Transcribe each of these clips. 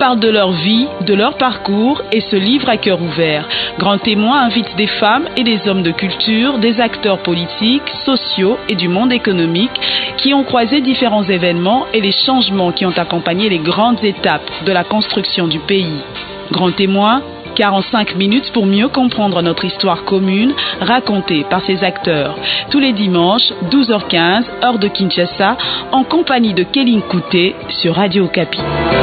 parlent de leur vie, de leur parcours et se livrent à cœur ouvert. Grand Témoin invite des femmes et des hommes de culture, des acteurs politiques, sociaux et du monde économique qui ont croisé différents événements et les changements qui ont accompagné les grandes étapes de la construction du pays. Grand Témoin, 45 minutes pour mieux comprendre notre histoire commune, racontée par ses acteurs. Tous les dimanches, 12h15, heure de Kinshasa, en compagnie de Kéline Kouté sur Radio Okapi.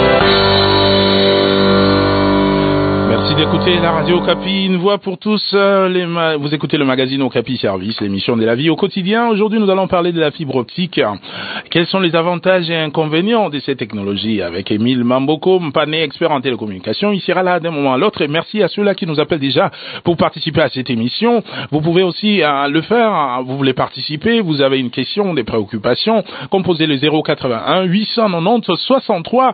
Merci d'écouter la Radio Okapi, une voix pour tous. Vous écoutez le magazine Okapi Service, l'émission de la vie au quotidien. Aujourd'hui, nous allons parler de la fibre optique. Quels sont les avantages et inconvénients de cette technologie? Avec Émile Mamboko Mpane, expert en télécommunication. Il sera là d'un moment à l'autre. Et merci à ceux-là qui nous appellent déjà pour participer à cette émission. Vous pouvez aussi le faire. Vous voulez participer, vous avez une question, des préoccupations. Composez le 081 890 63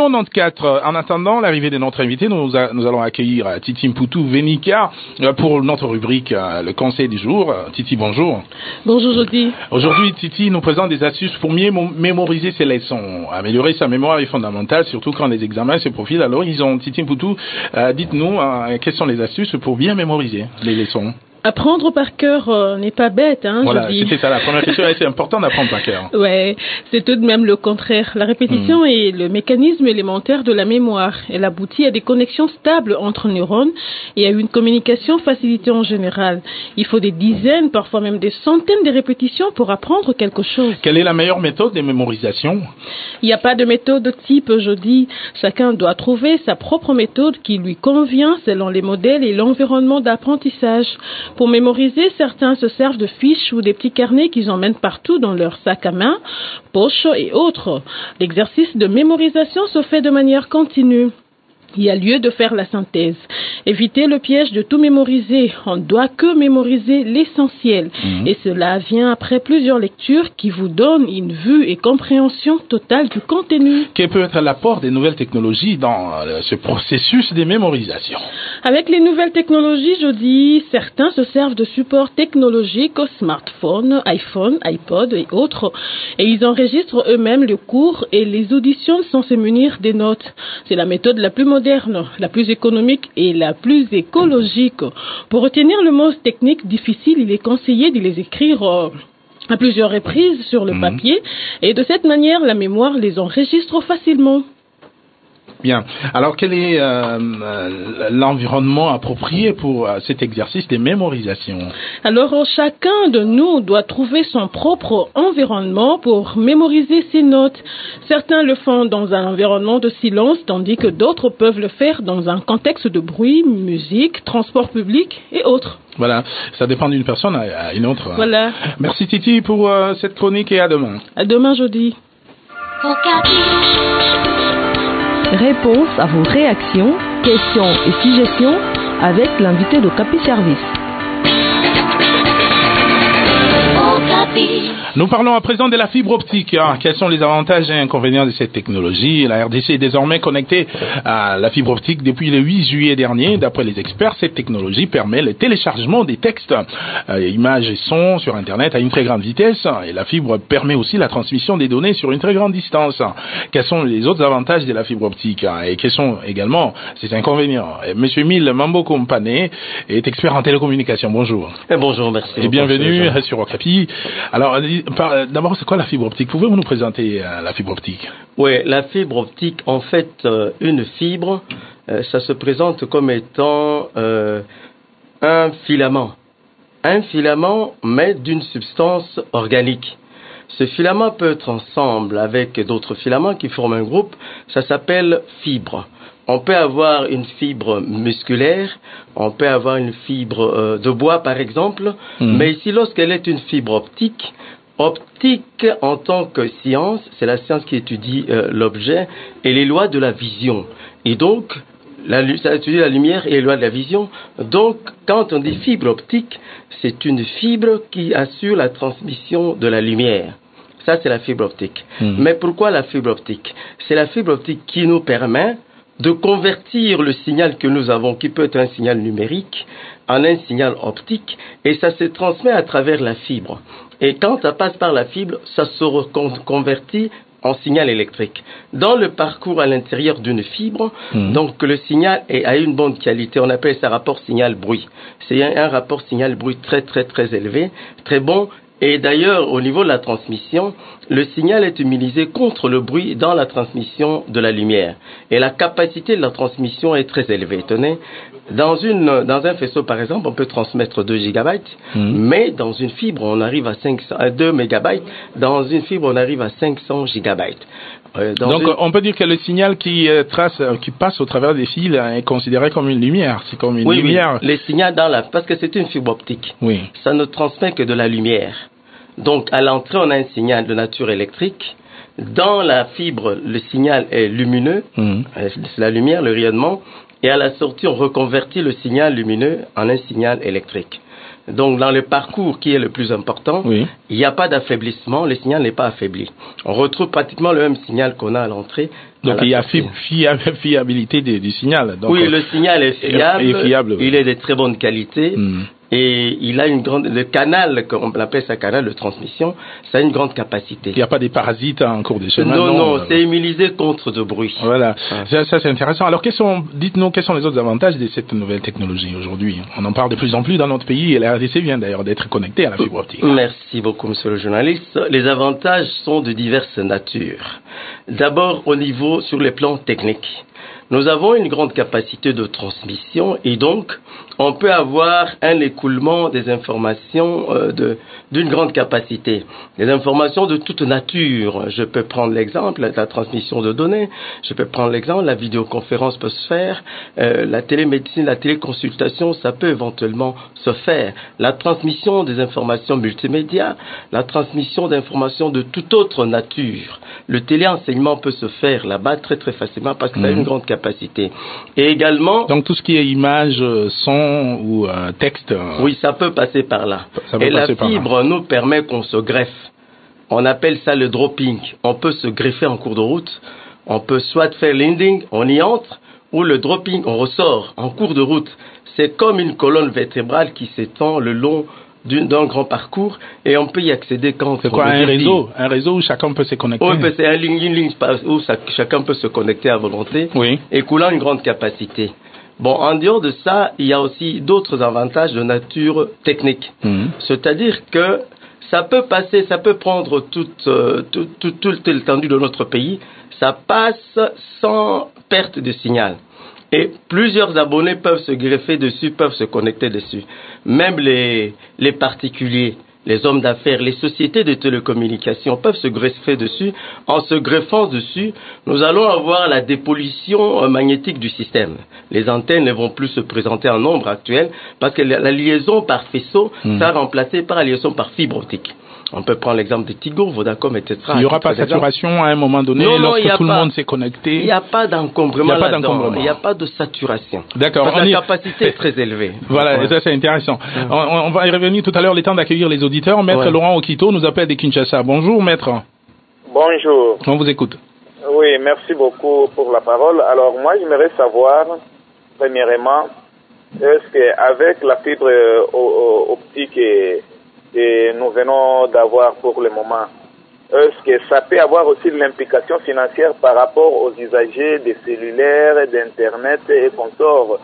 94. En attendant l'arrivée de notre invité, nous allons accueillir Titi Mputu Venika pour notre rubrique le conseil du jour. Titi, bonjour. Bonjour Jody. Aujourd'hui, Titi nous présente des astuces pour mieux mémoriser ses leçons. Améliorer sa mémoire est fondamental, surtout quand les examens se profilent à l'horizon. Titi Mputu, dites-nous quelles sont les astuces pour bien mémoriser les leçons. Apprendre par cœur n'est pas bête, hein, voilà, je dis. C'était ça la première question. C'est important d'apprendre par cœur. Ouais, c'est tout de même le contraire. La répétition est le mécanisme élémentaire de la mémoire. Elle aboutit à des connexions stables entre neurones et à une communication facilitée en général. Il faut des dizaines, parfois même des centaines de répétitions pour apprendre quelque chose. Quelle est la meilleure méthode de mémorisation? Il n'y a pas de méthode type, je dis. Chacun doit trouver sa propre méthode qui lui convient selon les modèles et l'environnement d'apprentissage. Pour mémoriser, certains se servent de fiches ou des petits carnets qu'ils emmènent partout dans leur sac à main, poche et autres. L'exercice de mémorisation se fait de manière continue. Il y a lieu de faire la synthèse. Évitez le piège de tout mémoriser. On ne doit que mémoriser l'essentiel. Et cela vient après plusieurs lectures qui vous donnent une vue et compréhension totale du contenu. Quel peut être l'apport des nouvelles technologies dans ce processus de mémorisation? Avec les nouvelles technologies, je dis, certains se servent de supports technologiques, smartphones, iPhone, iPod et autres. Et ils enregistrent eux-mêmes le cours et les auditionnent sans se munir des notes. C'est la méthode la plus moderne, la plus économique et la plus écologique. Pour retenir le mot technique difficile, il est conseillé de les écrire à plusieurs reprises sur le papier et de cette manière, la mémoire les enregistre facilement. Bien. Alors, quel est l'environnement approprié pour cet exercice de mémorisation? Alors, chacun de nous doit trouver son propre environnement pour mémoriser ses notes. Certains le font dans un environnement de silence, tandis que d'autres peuvent le faire dans un contexte de bruit, musique, transport public et autres. Voilà, ça dépend d'une personne à une autre. Voilà. Merci Titi pour cette chronique et à demain. À demain, Jody. Réponse à vos réactions, questions et suggestions avec l'invité d'Okapi Service. Nous parlons à présent de la fibre optique. Quels sont les avantages et inconvénients de cette technologie? La RDC est désormais connectée à la fibre optique depuis le 8 juillet dernier. D'après les experts, cette technologie permet le téléchargement des textes, images et sons sur Internet à une très grande vitesse. Et la fibre permet aussi la transmission des données sur une très grande distance. Quels sont les autres avantages de la fibre optique et quels sont également ses inconvénients? Monsieur Émile Mamboko Mpane est expert en télécommunication. Bonjour. Bonjour, merci. Et bienvenue sur Okapi. Alors, d'abord, c'est quoi la fibre optique? Pouvez-vous nous présenter la fibre optique? Oui, la fibre optique, en fait, une fibre, ça se présente comme étant un filament. Un filament, mais d'une substance organique. Ce filament peut être ensemble avec d'autres filaments qui forment un groupe. Ça s'appelle fibre. On peut avoir une fibre musculaire, on peut avoir une fibre de bois par exemple, mais ici lorsqu'elle est une fibre optique en tant que science, c'est la science qui étudie l'objet et les lois de la vision. Et donc, ça étudie la lumière et les lois de la vision. Donc, quand on dit fibre optique, c'est une fibre qui assure la transmission de la lumière. Ça, c'est la fibre optique. Mais pourquoi la fibre optique? C'est la fibre optique qui nous permet de convertir le signal que nous avons, qui peut être un signal numérique, en un signal optique, et ça se transmet à travers la fibre. Et quand ça passe par la fibre, ça se reconvertit en signal électrique. Dans le parcours à l'intérieur d'une fibre, donc le signal a une bonne qualité. On appelle ça rapport signal-bruit. C'est un rapport signal-bruit très très très élevé, très bon. Et d'ailleurs, au niveau de la transmission, le signal est immunisé contre le bruit dans la transmission de la lumière. Et la capacité de la transmission est très élevée. Tenez, dans un faisceau, par exemple, on peut transmettre 2 gigabytes, mais dans une fibre, on arrive à 2 mégabytes. Dans une fibre, on arrive à 500 gigabytes. Donc, on peut dire que le signal qui passe au travers des fils est considéré comme une lumière. C'est comme une lumière. Oui, les signaux parce que c'est une fibre optique. Oui. Ça ne transmet que de la lumière. Donc, à l'entrée, on a un signal de nature électrique. Dans la fibre, le signal est lumineux. C'est la lumière, le rayonnement. Et à la sortie, on reconvertit le signal lumineux en un signal électrique. Donc, dans le parcours qui est le plus important, il n'y a pas d'affaiblissement, le signal n'est pas affaibli. On retrouve pratiquement le même signal qu'on a à l'entrée. Donc, il y a fiabilité du signal. Donc, oui, le signal est fiable, il est de très bonne qualité. Et il a le canal, on l'appelle ça canal de transmission, ça a une grande capacité. Il n'y a pas des parasites en cours de chemin. Non, c'est immunisé contre de bruit. Voilà, ça c'est intéressant. Alors dites-nous, quels sont les autres avantages de cette nouvelle technologie aujourd'hui? On en parle de plus en plus dans notre pays et la RDC vient d'ailleurs d'être connectée à la fibre optique. Merci beaucoup, monsieur le journaliste. Les avantages sont de diverses natures. D'abord, sur les plans techniques. Nous avons une grande capacité de transmission et donc on peut avoir un écoulement des informations d'une grande capacité. Des informations de toute nature. Je peux prendre l'exemple de la transmission de données. Je peux prendre l'exemple, la vidéoconférence peut se faire. La télémédecine, la téléconsultation, ça peut éventuellement se faire. La transmission des informations multimédia, la transmission d'informations de toute autre nature. Le téléenseignement peut se faire là-bas très très facilement parce que ça a une grande capacité. Et également... Donc tout ce qui est image, son ou texte... Oui, ça peut passer par là. Et la fibre nous permet qu'on se greffe. On appelle ça le dropping. On peut se greffer en cours de route. On peut soit faire l'ending, on y entre, ou le dropping, on ressort en cours de route. C'est comme une colonne vertébrale qui s'étend le long d'un grand parcours et on peut y accéder quand c'est quoi un réseau où chacun peut se connecter? Oui, c'est une ligne où chacun peut se connecter à volonté, écoulant une grande capacité. Bon, en dehors de ça, il y a aussi d'autres avantages de nature technique. C'est-à-dire que ça peut prendre toute l'étendue de notre pays, ça passe sans perte de signal. Et plusieurs abonnés peuvent se greffer dessus, peuvent se connecter dessus. Même les particuliers, les hommes d'affaires, les sociétés de télécommunications peuvent se greffer dessus. En se greffant dessus, nous allons avoir la dépollution magnétique du système. Les antennes ne vont plus se présenter en nombre actuel parce que la liaison par faisceau sera remplacée par la liaison par fibre optique. On peut prendre l'exemple de Tigo, Vodacom, etc. Il n'y aura pas de saturation à un moment donné lorsque tout le monde s'est connecté. Il n'y a pas d'encombrement là-dedans. Il n'y a pas de saturation. D'accord. Parce que la capacité est très élevée. Voilà, ça c'est intéressant. On va y revenir tout à l'heure, le temps d'accueillir les auditeurs. Maître Laurent Okito nous appelle de Kinshasa. Bonjour, maître. Bonjour. On vous écoute. Oui, merci beaucoup pour la parole. Alors moi, j'aimerais savoir, premièrement, est-ce qu'avec la fibre optique et nous venons d'avoir pour le moment, est-ce que ça peut avoir aussi de l'implication financière par rapport aux usagers des cellulaires, d'Internet et consorts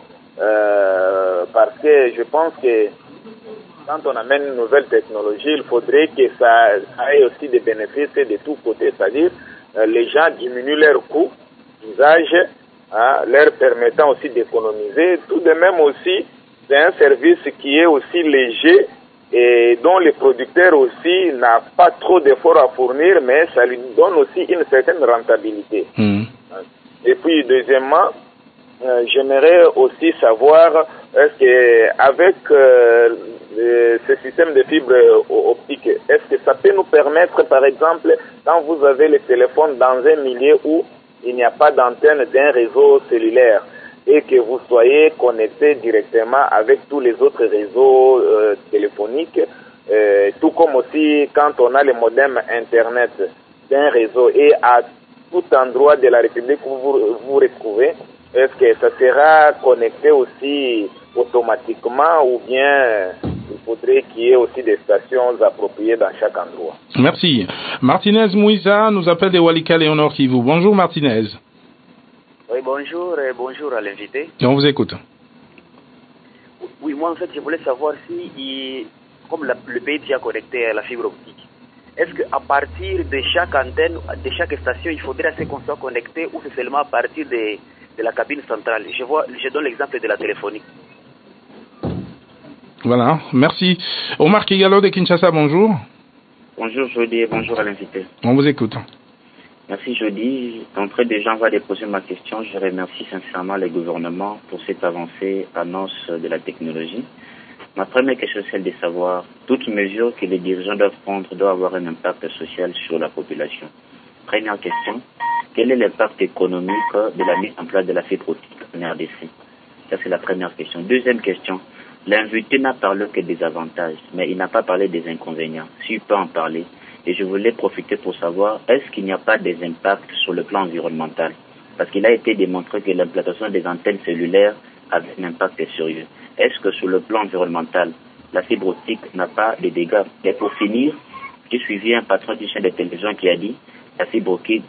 parce que je pense que quand on amène une nouvelle technologie, il faudrait que ça ait aussi des bénéfices de tous côtés, c'est-à-dire les gens diminuent leurs coûts d'usage, leur permettant aussi d'économiser. Tout de même aussi, c'est un service qui est aussi léger et dont les producteurs aussi n'ont pas trop d'efforts à fournir, mais ça lui donne aussi une certaine rentabilité. Et puis, deuxièmement, j'aimerais aussi savoir, est-ce qu'avec ce système de fibre optique, est-ce que ça peut nous permettre, par exemple, quand vous avez le téléphone dans un milieu où il n'y a pas d'antenne d'un réseau cellulaire, et que vous soyez connecté directement avec tous les autres réseaux téléphoniques, tout comme aussi quand on a le modem Internet d'un réseau et à tout endroit de la République où vous vous retrouvez, est-ce que ça sera connecté aussi automatiquement ou bien il faudrait qu'il y ait aussi des stations appropriées dans chaque endroit. Merci. Martinez Mouissa nous appelle de Walikale et Nord Kivu. Bonjour Martinez. Oui, bonjour et bonjour à l'invité. Et on vous écoute. Oui, moi en fait, je voulais savoir si, comme le pays est déjà connecté à la fibre optique, est-ce qu'à partir de chaque antenne, de chaque station, il faudrait qu'on soit connecté ou c'est seulement à partir de la cabine centrale? Je donne l'exemple de la téléphonie. Voilà, merci. Omar Kigalo de Kinshasa, bonjour. Bonjour Jody et bonjour à l'invité. On vous écoute. Merci Jody. D'entrée déjà, on va déposer ma question. Je remercie sincèrement le gouvernement pour cette avancée annonce de la technologie. Ma première question est celle de savoir toutes mesures que les dirigeants doivent prendre doivent avoir un impact social sur la population. Première question, quel est l'impact économique de la mise en place de la fibre optique en RDC? Ça c'est la première question. Deuxième question, l'invité n'a parlé que des avantages, mais il n'a pas parlé des inconvénients. S'il peut en parler, et je voulais profiter pour savoir, est-ce qu'il n'y a pas des impacts sur le plan environnemental? Parce qu'il a été démontré que l'implantation des antennes cellulaires avait un impact sérieux. Est-ce que sur le plan environnemental, la fibre optique n'a pas de dégâts? Et pour finir, j'ai suivi un patron d'une chaîne de télévision qui a dit la fibre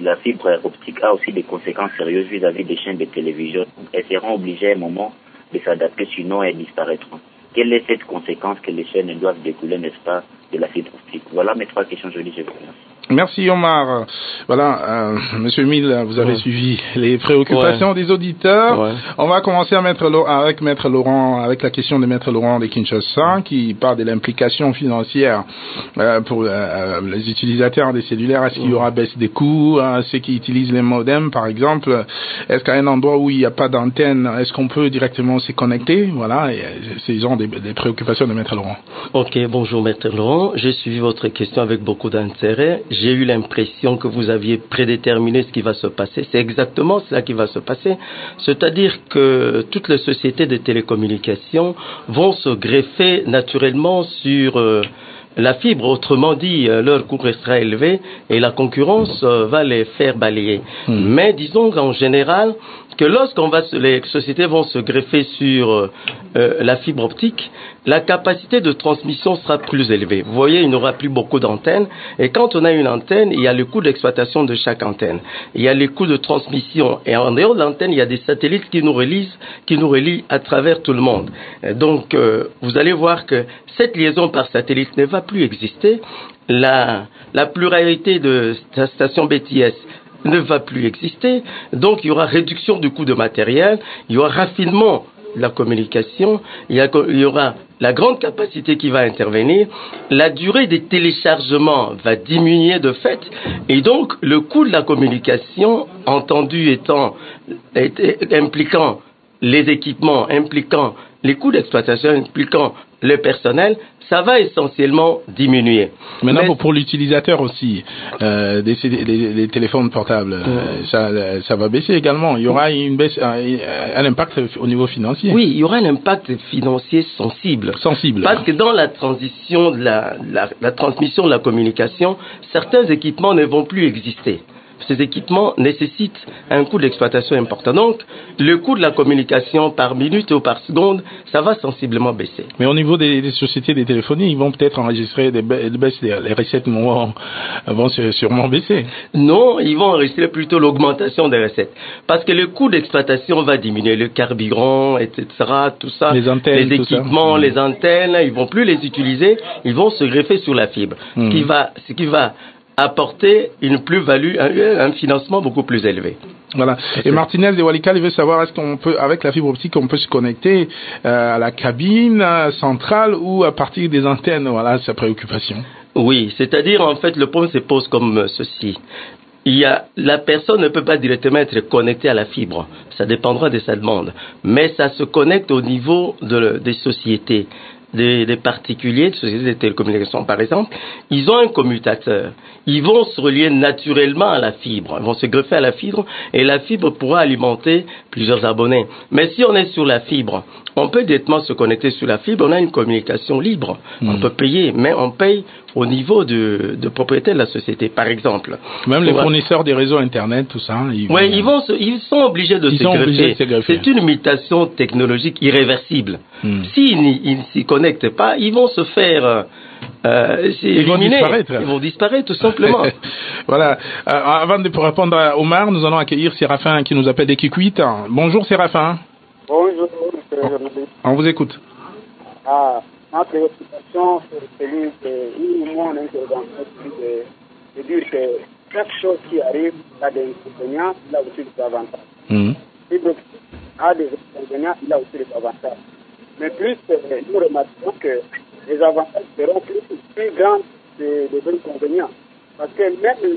optique a aussi des conséquences sérieuses vis-à-vis des chaînes de télévision. Elles seront obligées à un moment de s'adapter, sinon elles disparaîtront. Quelle est cette conséquence que les chaînes doivent découler, n'est-ce pas, de la fibre optique? Voilà mes trois questions, je vous remercie. Merci Omar. Voilà, Monsieur Mille, vous avez suivi les préoccupations des auditeurs. Ouais. On va commencer avec Maître Laurent, avec la question de Maître Laurent de Kinshasa, qui parle de l'implication financière pour les utilisateurs des cellulaires. Est-ce qu'il y aura baisse des coûts, ceux qui utilisent les modems, par exemple? Est-ce qu'à un endroit où il n'y a pas d'antenne, est-ce qu'on peut directement se connecter? Voilà, c'est genre des préoccupations de Maître Laurent. Ok, bonjour Maître Laurent. J'ai suivi votre question avec beaucoup d'intérêt. J'ai eu l'impression que vous aviez prédéterminé ce qui va se passer. C'est exactement cela qui va se passer. C'est-à-dire que toutes les sociétés de télécommunications vont se greffer naturellement sur la fibre. Autrement dit, leur coût restera élevé et la concurrence va les faire balayer. Mais disons qu'en général, que les sociétés vont se greffer sur la fibre optique, la capacité de transmission sera plus élevée. Vous voyez, il n'y aura plus beaucoup d'antennes. Et quand on a une antenne, il y a le coût d'exploitation de chaque antenne. Il y a les coûts de transmission. Et en dehors de l'antenne, il y a des satellites qui nous relient à travers tout le monde. Donc, vous allez voir que cette liaison par satellite ne va plus exister. La pluralité de stations BTS ne va plus exister. Donc, il y aura réduction du coût de matériel. Il y aura raffinement de la communication. Il y aura la grande capacité qui va intervenir. La durée des téléchargements va diminuer de fait. Et donc, le coût de la communication, impliquant les équipements, impliquant les coûts d'exploitation, impliquant le personnel, ça va essentiellement diminuer. Maintenant, pour l'utilisateur aussi, des téléphones portables, ça va baisser également. Il y aura une baisse, un impact au niveau financier. Oui, il y aura un impact financier sensible. Parce que dans la transition de la transmission de la communication, certains équipements ne vont plus exister. Ces équipements nécessitent un coût d'exploitation important. Donc, le coût de la communication par minute ou par seconde, ça va sensiblement baisser. Mais au niveau des sociétés de téléphonie, ils vont peut-être enregistrer des baisses, les recettes vont sûrement baisser. Non, ils vont enregistrer plutôt l'augmentation des recettes. Parce que le coût d'exploitation va diminuer, le carburant, etc., tout ça. Les antennes, les équipements, les antennes, ils vont plus les utiliser, ils vont se greffer sur la fibre. Ce qui va apporter une plus-value, un financement beaucoup plus élevé. Voilà. Et Martinez de Walikale veut savoir, est-ce qu'on peut, avec la fibre optique, on peut se connecter à la cabine centrale ou à partir des antennes? Voilà sa préoccupation. Oui, c'est-à-dire, en fait, le problème se pose comme ceci. La personne ne peut pas directement être connectée à la fibre. Ça dépendra de sa demande. Mais ça se connecte au niveau des sociétés. Des particuliers, des sociétés de télécommunications par exemple, ils ont un commutateur. Ils vont se relier naturellement à la fibre. Ils vont se greffer à la fibre et la fibre pourra alimenter plusieurs abonnés. Mais si on est sur la fibre, on peut directement se connecter sur la fibre, on a une communication libre. On peut payer, mais on paye au niveau de propriété de la société, par exemple. Même les fournisseurs des réseaux Internet, tout ça. Ils sont obligés de se greffer. C'est une mutation technologique irréversible. S'ils ne s'y connectent pas, ils vont se faire ils vont disparaître tout simplement. Voilà. Avant de répondre à Omar, nous allons accueillir Séraphin qui nous appelle des Kikuit. Bonjour Séraphin. Bonjour. On vous écoute. Ma préoccupation, c'est celui que mon intervention, c'est de dire que chaque chose qui arrive a des inconvénients, il a aussi des avantages. Si a des inconvénients, il a aussi des avantages. Mais plus, nous remarquons que les avantages seront plus grands des inconvénients. Parce que même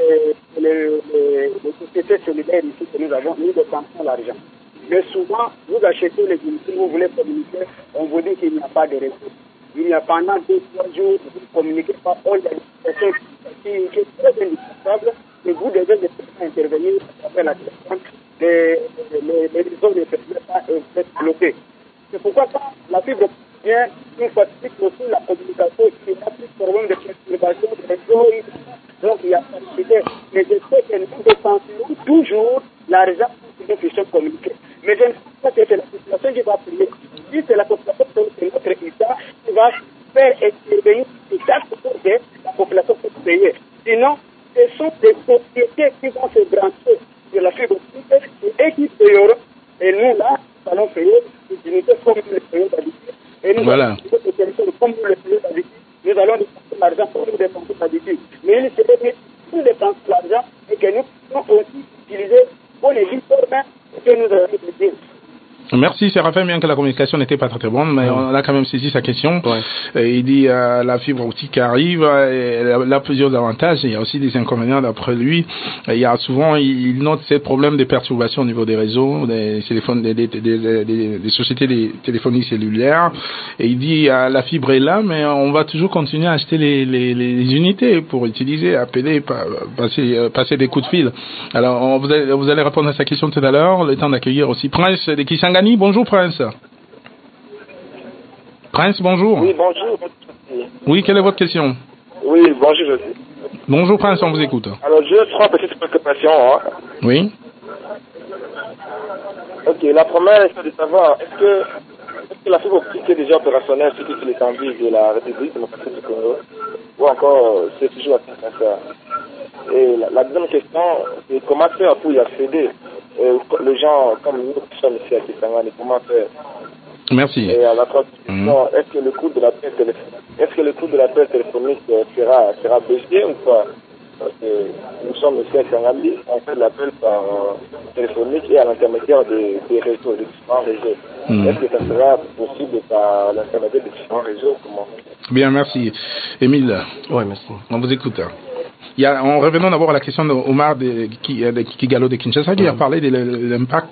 les sociétés solidaires ici que nous avons, nous dépensons l'argent. Mais souvent, vous achetez les unités, vous voulez communiquer, on vous dit qu'il n'y a pas de réseau. Il y a pendant 2-3 jours, vous ne communiquez pas, il y a une situation qui est très indispensable, et vous devez intervenir après la question. Les réseaux ne peuvent pas être bloqués. C'est pourquoi quand la fibre vient, nous facilite aussi la communication, il y a plus de problème de perturbation de réseau, donc il y a facilité. Mais je sais que nous dépensons toujours l'argent pour que nous puissions communiquer. Mais je ne sais pas que c'est la population qui va payer. Si c'est la population, c'est notre État qui va faire intervenir l'État pour que la population puisse payer. Sinon, ce sont des sociétés qui vont se brancher sur la fibre optique et qui payeront. Et nous, là, nous allons payer les unités comme nous les payons d'habitude. Et nous allons payer les territoires comme nous les payons d'habitude. Nous allons dépenser l'argent comme nous dépensons d'habitude. Mais il serait que nous dépensons l'argent et que nous pouvons aussi utiliser pour les librement que nous avons utilisé. Merci Séraphin, bien que la communication n'était pas très bonne, mais on a quand même saisi sa question. Il dit la fibre optique arrive, elle a plusieurs avantages, il y a aussi des inconvénients d'après lui. Il y a souvent, il note ces problèmes de perturbation au niveau des réseaux, des téléphones, des sociétés de téléphonie cellulaire. Et il dit la fibre est là, mais on va toujours continuer à acheter les unités pour utiliser, appeler, passer des coups de fil. Alors vous allez répondre à sa question tout à l'heure. Le temps d'accueillir aussi Prince de Kisangani. Bonjour Prince. Prince, bonjour. Oui, bonjour. Oui, quelle est votre question? Oui, bonjour, je suis. Bonjour Prince, on vous écoute. Alors, j'ai 3 petites préoccupations. Oui. Ok, la première, c'est de savoir, est-ce que la fibre optique est déjà opérationnelle sur toute l'étendue de la République démocratique du Congo, ou encore c'est toujours à Kinshasa? Et la deuxième question, c'est comment faire pour y accéder? Les gens comme nous qui sommes ici à Kisangani, comment faire? Merci. Et à la troisième question, est-ce que le coût de l'appel téléphonique sera baissé ou pas? Parce que nous sommes ici à Kisangani, on fait l'appel par téléphonique et à l'intermédiaire des réseaux, des différents réseaux. Est-ce que ça sera possible par l'intermédiaire des différents réseaux? Comment? Bien, merci. Émile. Oui, merci. On vous écoute. En revenant d'abord à la question d'Omar de Kigalo de Kinshasa, qui a parlé de l'impact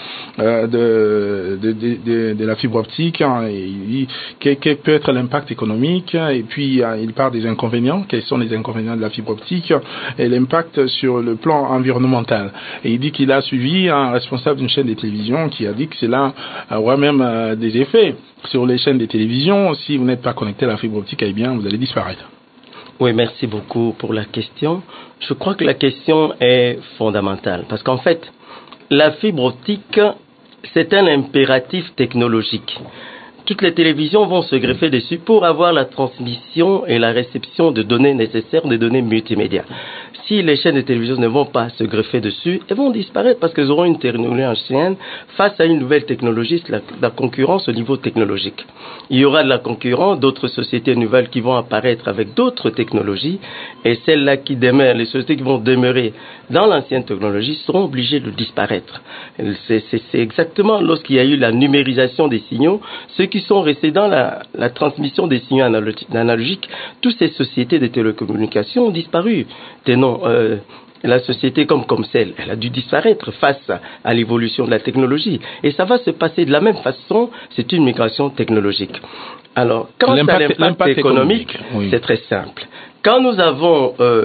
de la fibre optique. Il dit quel peut être l'impact économique, et puis il parle des inconvénients, quels sont les inconvénients de la fibre optique, et l'impact sur le plan environnemental. Et il dit qu'il a suivi un responsable d'une chaîne de télévision qui a dit que cela aura même des effets sur les chaînes de télévision. Si vous n'êtes pas connecté à la fibre optique, eh bien, vous allez disparaître. Oui, merci beaucoup pour la question. Je crois que la question est fondamentale parce qu'en fait, la fibre optique, c'est un impératif technologique. Toutes les télévisions vont se greffer dessus pour avoir la transmission et la réception de données nécessaires, de données multimédia. Si les chaînes de télévision ne vont pas se greffer dessus, elles vont disparaître parce qu'elles auront une technologie ancienne face à une nouvelle technologie, la concurrence au niveau technologique. Il y aura de la concurrence, d'autres sociétés nouvelles qui vont apparaître avec d'autres technologies, et celles-là qui demeurent, les sociétés qui vont demeurer dans l'ancienne technologie seront obligées de disparaître. C'est exactement lorsqu'il y a eu la numérisation des signaux, ceux qui sont restés dans la transmission des signaux analogiques, toutes ces sociétés de télécommunications ont disparu. La société comme Comcel, elle a dû disparaître face à l'évolution de la technologie. Et ça va se passer de la même façon, c'est une migration technologique. Alors, quant à l'impact économique, oui. C'est très simple. Quand nous avons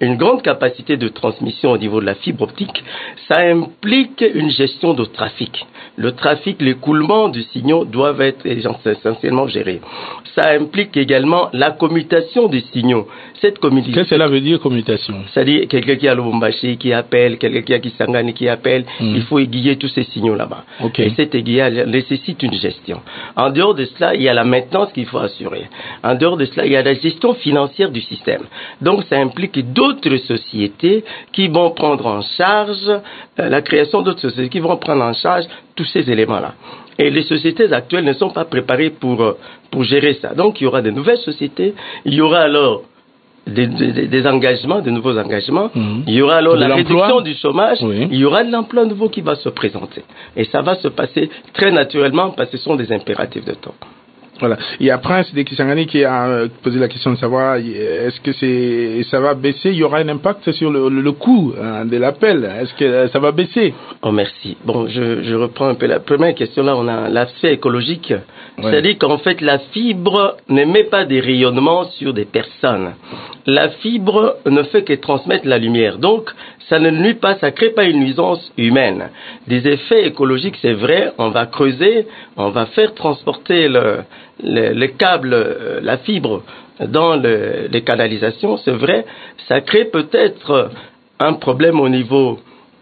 une grande capacité de transmission au niveau de la fibre optique, ça implique une gestion de trafic. Le trafic, l'écoulement du signaux doivent être essentiellement gérés. Ça implique également la commutation des signaux. Cette communication. Qu'est-ce que cela veut dire, commutation? C'est-à-dire quelqu'un qui est à Lubumbashi qui appelle, quelqu'un qui est à Kisangani qui appelle, il faut aiguiller tous ces signaux là-bas. Okay. Et cet aiguillage nécessite une gestion. En dehors de cela, il y a la maintenance qu'il faut assurer. En dehors de cela, il y a la gestion financière du système. Donc ça implique d'autres sociétés qui vont prendre en charge la création d'autres sociétés qui vont prendre en charge tous ces éléments-là. Et les sociétés actuelles ne sont pas préparées pour gérer ça. Donc il y aura de nouvelles sociétés, il y aura alors des engagements, de nouveaux engagements, il y aura alors la réduction du chômage, il y aura de l'emploi nouveau qui va se présenter. Et ça va se passer très naturellement parce que ce sont des impératifs de temps. Voilà. Il y a Prince de Kisangani qui a posé la question de savoir est-ce que ça va baisser, il y aura un impact sur le coût de l'appel, est-ce que ça va baisser? Oh merci. Bon, je reprends un peu la première question là, on a l'aspect écologique. C'est-à-dire qu'en fait la fibre ne met pas des rayonnements sur des personnes. La fibre ne fait que transmettre la lumière. Donc ça ne nuit pas, ça crée pas une nuisance humaine. Des effets écologiques, c'est vrai, on va creuser, on va faire transporter le câble, la fibre dans les canalisations, c'est vrai, ça crée peut-être un problème au niveau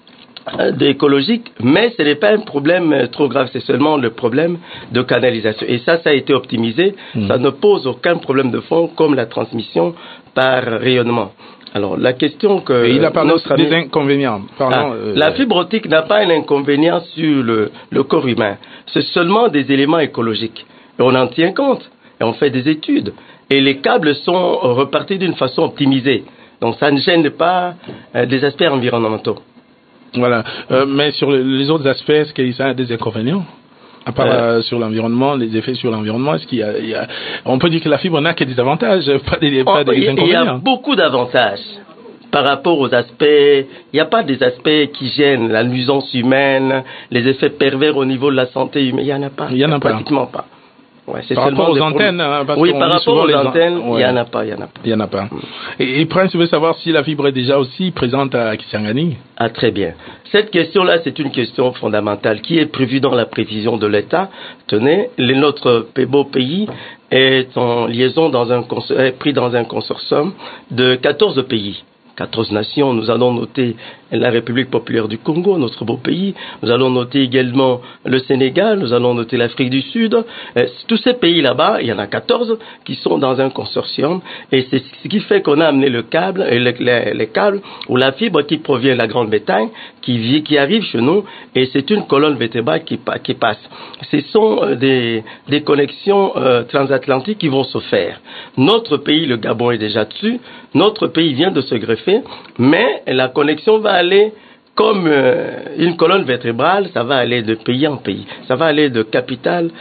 écologique, mais ce n'est pas un problème trop grave, c'est seulement le problème de canalisation. Et ça a été optimisé, ça ne pose aucun problème de fond comme la transmission par rayonnement. Alors, la question que... Et il a parlé des inconvénients. La fibre optique n'a pas un inconvénient sur le corps humain. C'est seulement des éléments écologiques. Et on en tient compte. Et on fait des études. Et les câbles sont repartis d'une façon optimisée. Donc, ça ne gêne pas des aspects environnementaux. Voilà. Mais sur les autres aspects, est-ce qu'il y a des inconvénients? À part sur l'environnement, les effets sur l'environnement, est-ce qu'il y a... On peut dire que la fibre n'a que des avantages, pas des inconvénients. Il y a beaucoup d'avantages par rapport aux aspects. Il n'y a pas des aspects qui gênent la nuisance humaine, les effets pervers au niveau de la santé humaine. Il n'y en a pas. Il n'y en a pas. Pratiquement pas. Ouais, par rapport aux antennes, oui, par rapport aux antennes, il n'y en a pas. Il n'y en a pas. Et Prince veut savoir si la fibre est déjà aussi présente à Kisangani. Ah, très bien. Cette question-là, c'est une question fondamentale qui est prévue dans la prévision de l'État. Tenez, notre beau pays est en liaison est pris dans un consortium de 14 pays. 14 nations, nous allons noter la République populaire du Congo, notre beau pays, nous allons noter également le Sénégal, nous allons noter l'Afrique du Sud, tous ces pays là-bas, il y en a 14 qui sont dans un consortium, et c'est ce qui fait qu'on a amené le câble, les câbles, ou la fibre qui provient de la Grande-Bretagne, qui arrive chez nous, et c'est une colonne vertébrale qui passe. Ce sont des connexions transatlantiques qui vont se faire. Notre pays, le Gabon, est déjà dessus, notre pays vient de se greffer, mais la connexion va aller comme une colonne vertébrale, ça va aller de pays en pays, ça va aller de capitale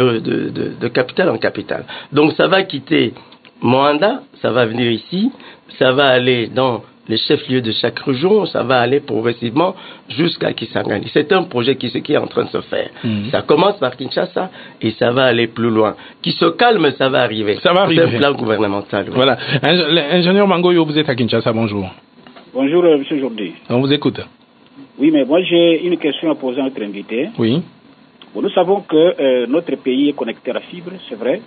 en capitale. Donc ça va quitter Moanda, ça va venir ici, ça va aller dans les chefs-lieux de chaque région, ça va aller progressivement jusqu'à Kisangani. C'est un projet qui est en train de se faire. Ça commence par Kinshasa et ça va aller plus loin. Qui se calme, ça va arriver. Ça va arriver. C'est un plan gouvernemental. Oui. Voilà. Ingénieur Mangoyo, vous êtes à Kinshasa, bonjour. Bonjour, M. Jourdi. On vous écoute. Oui, mais moi j'ai une question à poser à notre invité. Oui. Bon, nous savons que notre pays est connecté à la fibre, c'est vrai.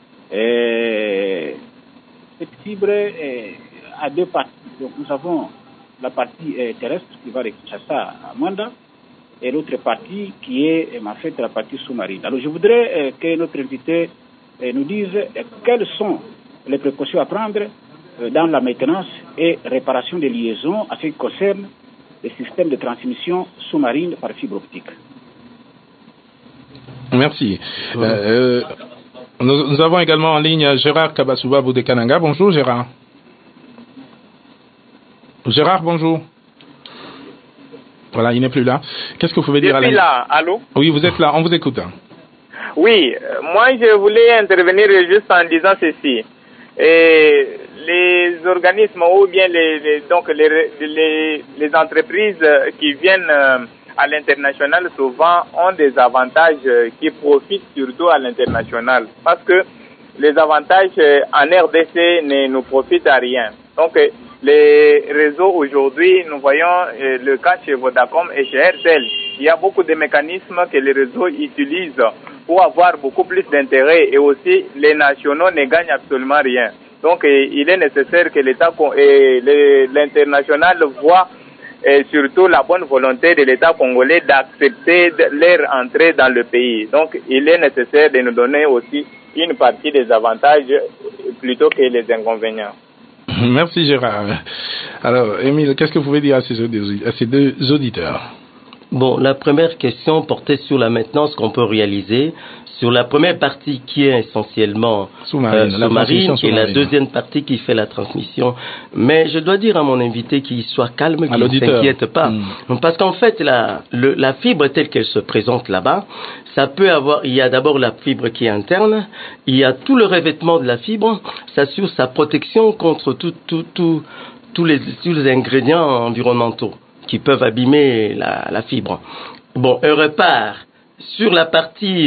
Cette fibre a deux parties. Donc nous avons la partie terrestre qui va de Kinshasa à Manda et l'autre partie qui est en fait la partie sous-marine. Alors je voudrais que notre invité nous dise quelles sont les précautions à prendre dans la maintenance et réparation des liaisons à ce qui concerne les systèmes de transmission sous-marine par fibre optique. Merci. Nous avons également en ligne Gérard Kabasuba Boudekananga. Bonjour Gérard. Gérard, bonjour. Voilà, il n'est plus là. Qu'est-ce que vous pouvez dire à la... là, allô? Oui, vous êtes là, on vous écoute. Oui, moi je voulais intervenir juste en disant ceci. Et les organismes ou bien les entreprises qui viennent à l'international souvent ont des avantages qui profitent surtout à l'international parce que les avantages en RDC ne nous profitent à rien. Donc les réseaux aujourd'hui, nous voyons le cas chez Vodacom et chez Airtel. Il y a beaucoup de mécanismes que les réseaux utilisent pour avoir beaucoup plus d'intérêt et aussi les nationaux ne gagnent absolument rien. Donc il est nécessaire que l'État et l'international voient et surtout la bonne volonté de l'État congolais d'accepter leur entrée dans le pays. Donc il est nécessaire de nous donner aussi une partie des avantages plutôt que les inconvénients. Merci Gérard. Alors Émile, qu'est-ce que vous pouvez dire à ces deux auditeurs? Bon, la première question portait sur la maintenance qu'on peut réaliser, sur la première partie qui est essentiellement sous-marine et la deuxième partie qui fait la transmission. Mais je dois dire à mon invité qu'il soit calme, qu'il ne s'inquiète pas. Parce qu'en fait, la fibre telle qu'elle se présente là-bas, ça peut avoir, il y a d'abord la fibre qui est interne, il y a tout le revêtement de la fibre, ça assure sa protection contre tous les ingrédients environnementaux qui peuvent abîmer la fibre. Bon, un repart sur la partie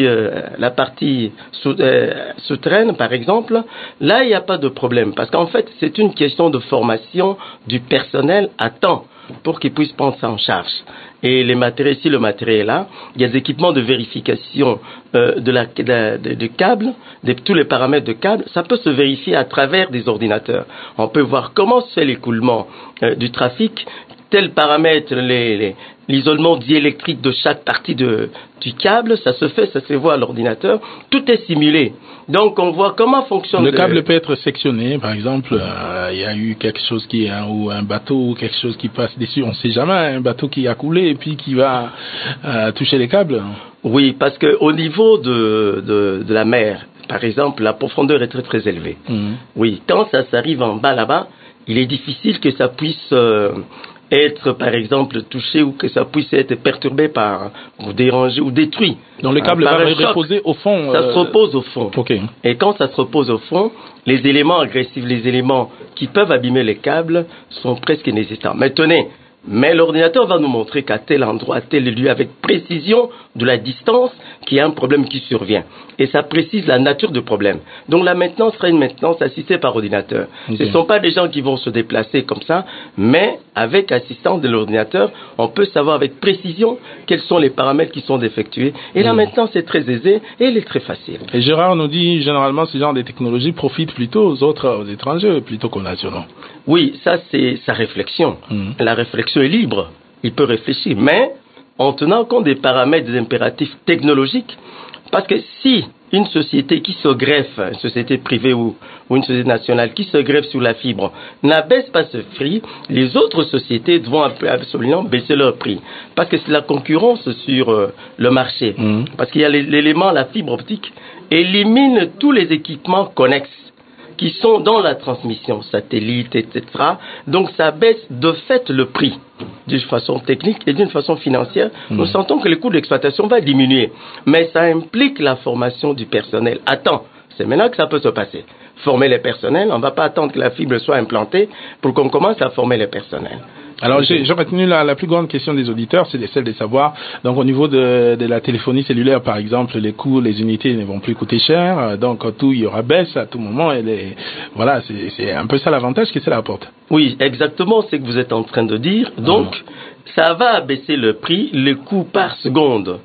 souterraine, par exemple, là, il n'y a pas de problème. Parce qu'en fait, c'est une question de formation du personnel à temps pour qu'ils puissent prendre ça en charge. Et les matériels, si le matériel est là, il y a des équipements de vérification de câbles, de tous les paramètres de câbles, ça peut se vérifier à travers des ordinateurs. On peut voir comment se fait l'écoulement du trafic, tel paramètre, l'isolement diélectrique de chaque partie du câble, ça se fait, ça se voit à l'ordinateur, tout est simulé. Donc on voit comment fonctionne le câble peut être sectionné, par exemple, il y a eu quelque chose ou un bateau ou quelque chose qui passe dessus, on ne sait jamais, un bateau qui a coulé et puis qui va toucher les câbles. Oui, parce que au niveau de la mer, par exemple, la profondeur est très très élevée. Oui, quand ça s'arrive en bas là-bas, il est difficile que ça puisse être, par exemple, touché ou que ça puisse être perturbé ou dérangé ou détruit. Donc le câble va reposer au fond. Ça se repose au fond. Okay. Et quand ça se repose au fond, les éléments agressifs, les éléments qui peuvent abîmer les câbles sont presque inexistants. Mais l'ordinateur va nous montrer qu'à tel endroit, à tel lieu, avec précision de la distance, qu'il y a un problème qui survient. Et ça précise la nature du problème. Donc la maintenance sera une maintenance assistée par ordinateur. Okay. Ce ne sont pas des gens qui vont se déplacer comme ça, mais avec assistance de l'ordinateur, on peut savoir avec précision quels sont les paramètres qui sont défectués. Et la maintenance est très aisée et elle est très facile. Et Gérard nous dit, généralement, ce genre de technologies profitent plutôt aux étrangers plutôt qu'aux nationaux. Oui, ça c'est sa réflexion. La réflexion est libre. Il peut réfléchir, mais en tenant compte des paramètres, des impératifs technologiques, parce que si une société qui se greffe, une société privée ou une société nationale qui se greffe sur la fibre, n'abaisse pas ce prix, les autres sociétés vont absolument baisser leur prix. Parce que c'est la concurrence sur le marché. Parce qu'il y a l'élément, la fibre optique, élimine tous les équipements connexes qui sont dans la transmission, satellite, etc. Donc ça baisse de fait le prix d'une façon technique et d'une façon financière. Nous sentons que le coût d'exploitation va diminuer. Mais ça implique la formation du personnel. Attends, c'est maintenant que ça peut se passer. Former les personnels, on ne va pas attendre que la fibre soit implantée pour qu'on commence à former les personnels. Alors j'ai retenu la plus grande question des auditeurs, c'est celle de savoir, donc au niveau de la téléphonie cellulaire par exemple, les coûts, les unités ne vont plus coûter cher, donc tout il y aura baisse à tout moment, voilà, c'est un peu ça l'avantage que cela apporte. Oui, exactement ce que vous êtes en train de dire, donc ça va baisser le prix, le coût par seconde.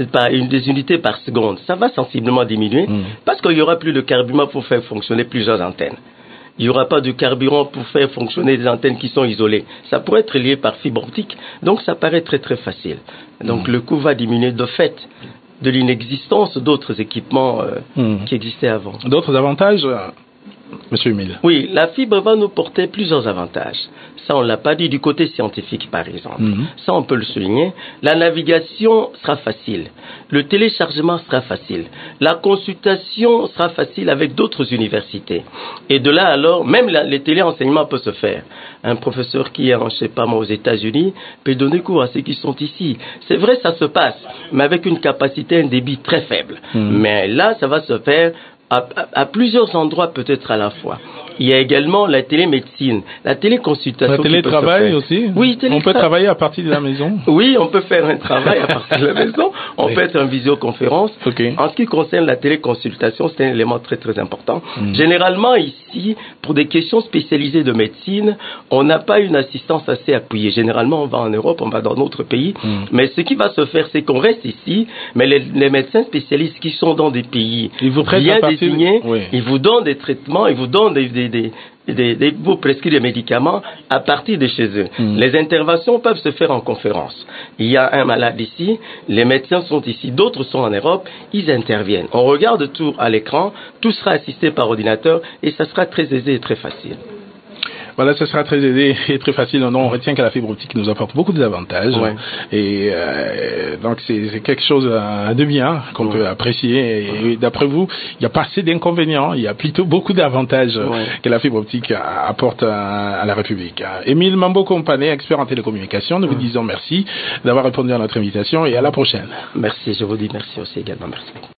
Des unités par seconde, ça va sensiblement diminuer parce qu'il n'y aura plus de carburant pour faire fonctionner plusieurs antennes. Il n'y aura pas de carburant pour faire fonctionner des antennes qui sont isolées. Ça pourrait être lié par fibre optique, donc ça paraît très très facile. Donc le coût va diminuer de fait de l'inexistence d'autres équipements qui existaient avant. D'autres avantages, Monsieur Emile? Oui, la fibre va nous porter plusieurs avantages. Ça, on ne l'a pas dit du côté scientifique, par exemple. Ça, on peut le souligner. La navigation sera facile. Le téléchargement sera facile. La consultation sera facile avec d'autres universités. Et de là, alors, même les téléenseignements peuvent se faire. Un professeur qui est, je ne sais pas moi, aux États-Unis peut donner cours à ceux qui sont ici. C'est vrai, ça se passe, mais avec une capacité, un débit très faible. Mais là, ça va se faire à plusieurs endroits peut-être à la fois. Il y a également la télémédecine, la téléconsultation. Le télétravail aussi. Oui, on peut travailler à partir de la maison. Oui, on peut faire un travail à partir de la maison. On peut être en visioconférence. Okay. En ce qui concerne la téléconsultation, c'est un élément très très important. Généralement ici, pour des questions spécialisées de médecine, on n'a pas une assistance assez appuyée. Généralement, on va en Europe, on va dans d'autres pays. Mais ce qui va se faire, c'est qu'on reste ici, mais les médecins spécialistes qui sont dans des pays bien désignés, ils vous donnent des traitements, ils vous donnent vous prescrivent des médicaments à partir de chez eux. Les interventions peuvent se faire en conférence. Il y a un malade ici, les médecins sont ici, d'autres sont en Europe, ils interviennent. On regarde tout à l'écran, tout sera assisté par ordinateur et ça sera très aisé et très facile. Voilà, ce sera très aidé et très facile. On retient que la fibre optique nous apporte beaucoup d'avantages. Et donc, c'est quelque chose de bien qu'on peut apprécier. Et d'après vous, il n'y a pas assez d'inconvénients. Il y a plutôt beaucoup d'avantages que la fibre optique apporte à la République. Émile Mambo-Kompané, expert en télécommunications, nous vous disons merci d'avoir répondu à notre invitation et à la prochaine. Merci, je vous dis merci aussi également. Merci.